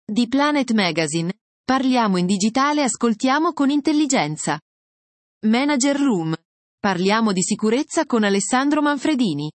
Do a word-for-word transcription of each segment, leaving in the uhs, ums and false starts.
Di Planet Magazine. Parliamo in digitale, ascoltiamo con intelligenza. Manager Room. Parliamo di sicurezza con Alessandro Manfredini.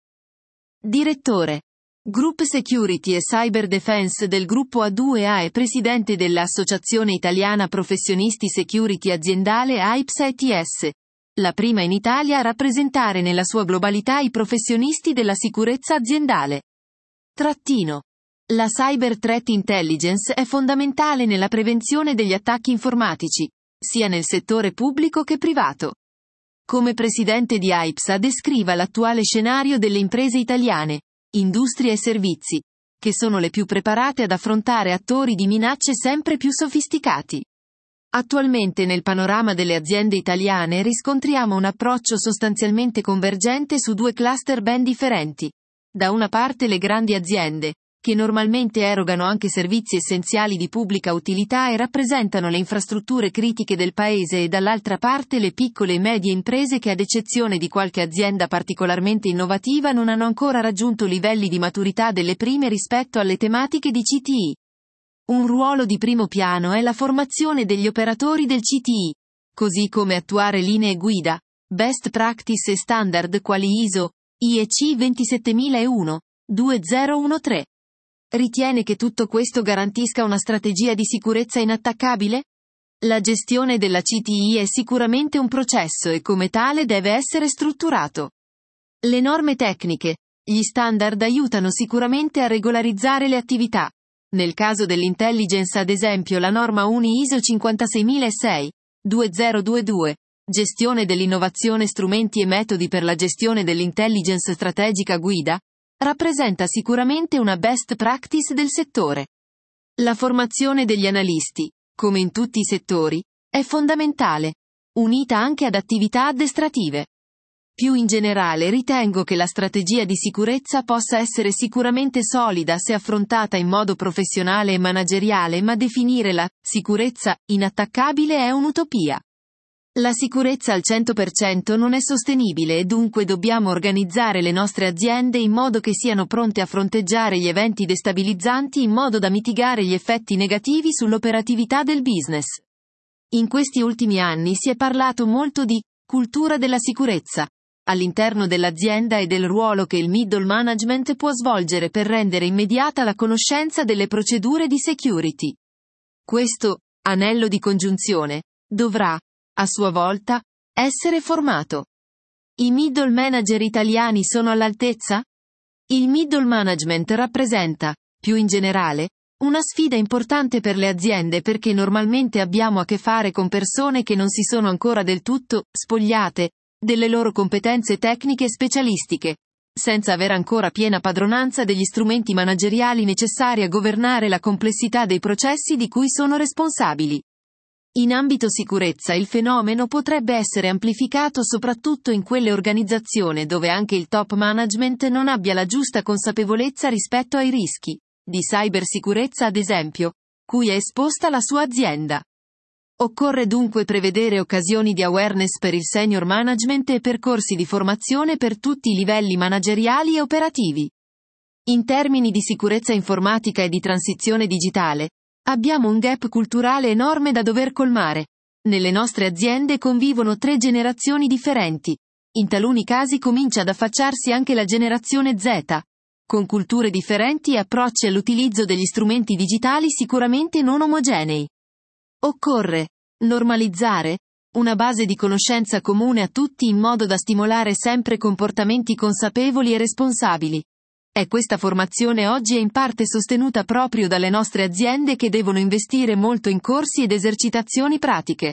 Direttore. Group Security e Cyber Defense del gruppo A due A e presidente dell'Associazione Italiana Professionisti Security Aziendale A I P S A T S. La prima in Italia a rappresentare nella sua globalità i professionisti della sicurezza aziendale. Trattino. La Cyber Threat Intelligence è fondamentale nella prevenzione degli attacchi informatici, sia nel settore pubblico che privato. Come presidente di A I P S A descriva l'attuale scenario delle imprese italiane, industrie e servizi, che sono le più preparate ad affrontare attori di minacce sempre più sofisticati. Attualmente nel panorama delle aziende italiane riscontriamo un approccio sostanzialmente convergente su due cluster ben differenti. Da una parte le grandi aziende, che normalmente erogano anche servizi essenziali di pubblica utilità e rappresentano le infrastrutture critiche del paese, e dall'altra parte le piccole e medie imprese che, ad eccezione di qualche azienda particolarmente innovativa, non hanno ancora raggiunto livelli di maturità delle prime rispetto alle tematiche di C T I. Un ruolo di primo piano è la formazione degli operatori del C T I, così come attuare linee guida, best practice e standard quali I S O, I E C ventisettemilaeuno, duemilatredici. Ritiene che tutto questo garantisca una strategia di sicurezza inattaccabile? La gestione della C T I è sicuramente un processo e come tale deve essere strutturato. Le norme tecniche, gli standard aiutano sicuramente a regolarizzare le attività. Nel caso dell'intelligence, ad esempio, la norma U N I I S O cinquantaseimilasei, duemilaventidue, gestione dell'innovazione, strumenti e metodi per la gestione dell'intelligence strategica guida, rappresenta sicuramente una best practice del settore. La formazione degli analisti, come in tutti i settori, è fondamentale, unita anche ad attività addestrative. Più in generale, ritengo che la strategia di sicurezza possa essere sicuramente solida se affrontata in modo professionale e manageriale, ma definire la sicurezza inattaccabile è un'utopia. La sicurezza al cento per cento non è sostenibile e dunque dobbiamo organizzare le nostre aziende in modo che siano pronte a fronteggiare gli eventi destabilizzanti in modo da mitigare gli effetti negativi sull'operatività del business. In questi ultimi anni si è parlato molto di cultura della sicurezza all'interno dell'azienda e del ruolo che il middle management può svolgere per rendere immediata la conoscenza delle procedure di security. Questo anello di congiunzione dovrà, a sua volta, essere formato. I middle manager italiani sono all'altezza? Il middle management rappresenta, più in generale, una sfida importante per le aziende perché normalmente abbiamo a che fare con persone che non si sono ancora del tutto spogliate delle loro competenze tecniche e specialistiche, senza aver ancora piena padronanza degli strumenti manageriali necessari a governare la complessità dei processi di cui sono responsabili. In ambito sicurezza il fenomeno potrebbe essere amplificato soprattutto in quelle organizzazioni dove anche il top management non abbia la giusta consapevolezza rispetto ai rischi di cybersicurezza, ad esempio, cui è esposta la sua azienda. Occorre dunque prevedere occasioni di awareness per il senior management e percorsi di formazione per tutti i livelli manageriali e operativi. In termini di sicurezza informatica e di transizione digitale, abbiamo un gap culturale enorme da dover colmare. Nelle nostre aziende convivono tre generazioni differenti. In taluni casi comincia ad affacciarsi anche la generazione Z, con culture differenti e approcci all'utilizzo degli strumenti digitali sicuramente non omogenei. Occorre normalizzare una base di conoscenza comune a tutti in modo da stimolare sempre comportamenti consapevoli e responsabili. È questa formazione oggi è in parte sostenuta proprio dalle nostre aziende che devono investire molto in corsi ed esercitazioni pratiche.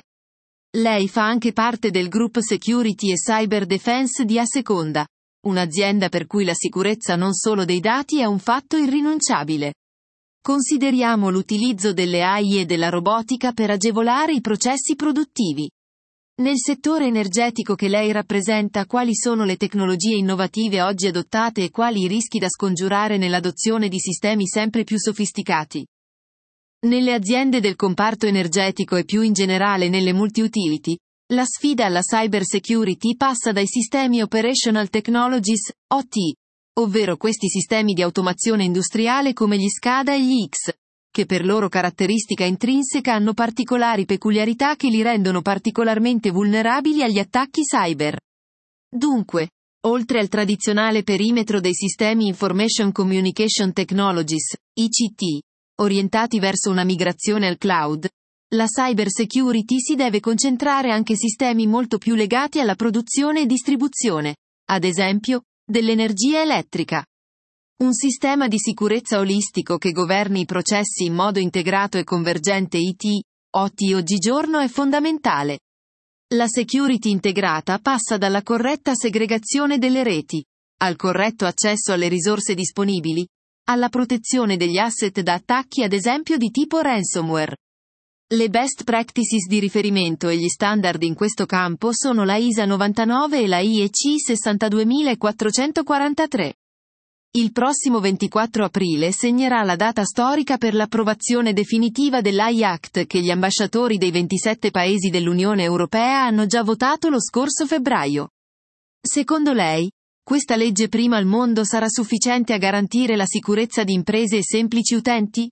Lei fa anche parte del Group Security e Cyber Defense di Aseconda, un'azienda per cui la sicurezza non solo dei dati è un fatto irrinunciabile. Consideriamo l'utilizzo delle A I e della robotica per agevolare i processi produttivi. Nel settore energetico che lei rappresenta, quali sono le tecnologie innovative oggi adottate e quali i rischi da scongiurare nell'adozione di sistemi sempre più sofisticati? Nelle aziende del comparto energetico e più in generale nelle multi-utility, la sfida alla cyber security passa dai sistemi Operational Technologies, O T, ovvero questi sistemi di automazione industriale come gli SCADA e gli X, che per loro caratteristica intrinseca hanno particolari peculiarità che li rendono particolarmente vulnerabili agli attacchi cyber. Dunque, oltre al tradizionale perimetro dei sistemi Information Communication Technologies, I C T, orientati verso una migrazione al cloud, la cyber security si deve concentrare anche sistemi molto più legati alla produzione e distribuzione, ad esempio, dell'energia elettrica. Un sistema di sicurezza olistico che governi i processi in modo integrato e convergente I T, O T oggigiorno è fondamentale. La security integrata passa dalla corretta segregazione delle reti, al corretto accesso alle risorse disponibili, alla protezione degli asset da attacchi ad esempio di tipo ransomware. Le best practices di riferimento e gli standard in questo campo sono la I S A novantanove e la I E C sessantaduemilaquattrocentoquarantatré. Il prossimo ventiquattro aprile segnerà la data storica per l'approvazione definitiva dell'A I Act che gli ambasciatori dei ventisette paesi dell'Unione Europea hanno già votato lo scorso febbraio. Secondo lei, questa legge prima al mondo sarà sufficiente a garantire la sicurezza di imprese e semplici utenti?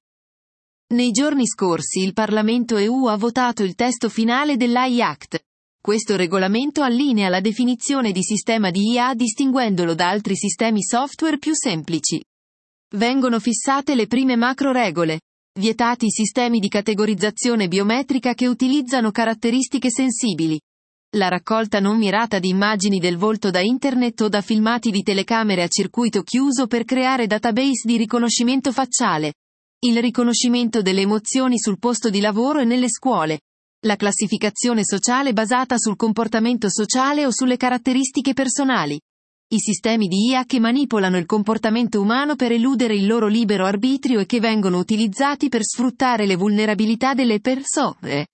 Nei giorni scorsi il Parlamento E U ha votato il testo finale dell'A I Act. Questo regolamento allinea la definizione di sistema di I A distinguendolo da altri sistemi software più semplici. Vengono fissate le prime macro regole. Vietati i sistemi di categorizzazione biometrica che utilizzano caratteristiche sensibili. La raccolta non mirata di immagini del volto da internet o da filmati di telecamere a circuito chiuso per creare database di riconoscimento facciale. Il riconoscimento delle emozioni sul posto di lavoro e nelle scuole. La classificazione sociale basata sul comportamento sociale o sulle caratteristiche personali. I sistemi di I A che manipolano il comportamento umano per eludere il loro libero arbitrio e che vengono utilizzati per sfruttare le vulnerabilità delle persone.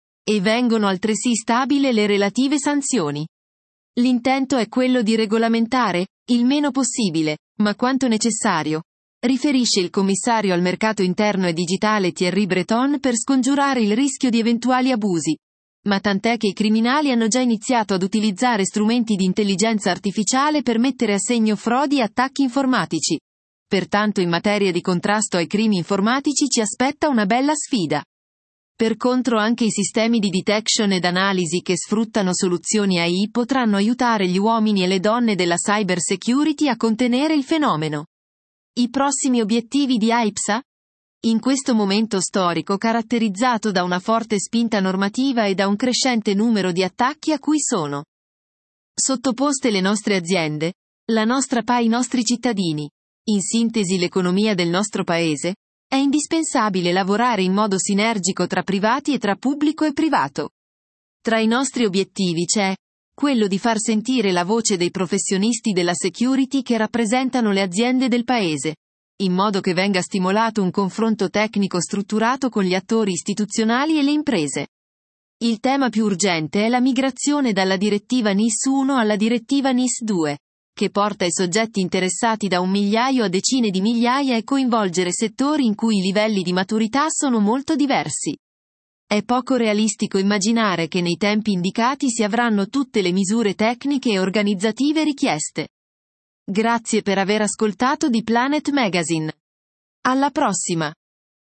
E vengono altresì stabili le relative sanzioni. L'intento è quello di regolamentare, il meno possibile, ma quanto necessario, riferisce il commissario al mercato interno e digitale Thierry Breton per scongiurare il rischio di eventuali abusi. Ma tant'è che i criminali hanno già iniziato ad utilizzare strumenti di intelligenza artificiale per mettere a segno frodi e attacchi informatici. Pertanto in materia di contrasto ai crimini informatici ci aspetta una bella sfida. Per contro anche i sistemi di detection ed analisi che sfruttano soluzioni A I potranno aiutare gli uomini e le donne della cyber security a contenere il fenomeno. I prossimi obiettivi di A I P S A? In questo momento storico caratterizzato da una forte spinta normativa e da un crescente numero di attacchi a cui sono sottoposte le nostre aziende, la nostra P A i nostri cittadini, in sintesi l'economia del nostro paese, è indispensabile lavorare in modo sinergico tra privati e tra pubblico e privato. Tra i nostri obiettivi c'è quello di far sentire la voce dei professionisti della security che rappresentano le aziende del paese, in modo che venga stimolato un confronto tecnico strutturato con gli attori istituzionali e le imprese. Il tema più urgente è la migrazione dalla direttiva N I S uno alla direttiva N I S due, che porta i soggetti interessati da un migliaio a decine di migliaia e coinvolgere settori in cui i livelli di maturità sono molto diversi. È poco realistico immaginare che nei tempi indicati si avranno tutte le misure tecniche e organizzative richieste. Grazie per aver ascoltato di Planet Magazine. Alla prossima!